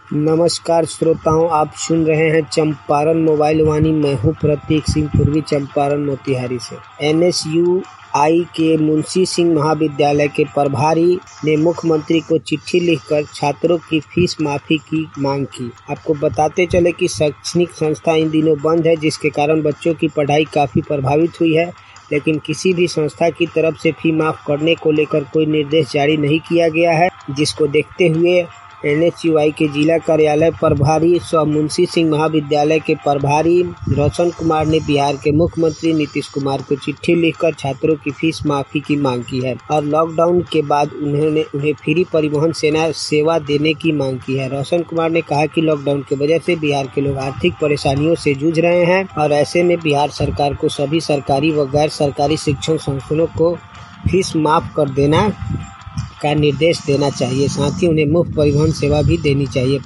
नमस्कार श्रोताओं, आप सुन रहे हैं चंपारण मोबाइल वाणी। मैं हूं प्रतीक सिंह, पूर्वी चंपारण मोतिहारी से। NSUI के मुंशी सिंह महाविद्यालय के प्रभारी ने मुख्यमंत्री को चिट्ठी लिखकर छात्रों की फीस माफी की मांग की। आपको बताते चले कि शैक्षणिक संस्था इन दिनों बंद है, जिसके कारण बच्चों की पढ़ाई काफ़ी प्रभावित हुई है, लेकिन किसी भी संस्था की तरफ से फी माफ करने को लेकर कोई निर्देश जारी नहीं किया गया है, जिसको देखते हुए NSUI के जिला कार्यालय प्रभारी सह मुंशी सिंह महाविद्यालय के प्रभारी रोशन कुमार ने बिहार के मुख्यमंत्री नीतीश कुमार को चिट्ठी लिखकर छात्रों की फीस माफी की मांग की है और लॉकडाउन के बाद उन्हें फ्री परिवहन सेवा देने की मांग की है। रोशन कुमार ने कहा कि लॉकडाउन की वजह से बिहार के लोग आर्थिक परेशानियों से जूझ रहे हैं और ऐसे में बिहार सरकार को सभी सरकारी व गैर सरकारी शिक्षण संस्थानों को फीस माफ कर देना का निर्देश देना चाहिए। साथ ही उन्हें मुफ्त परिवहन सेवा भी देनी चाहिए।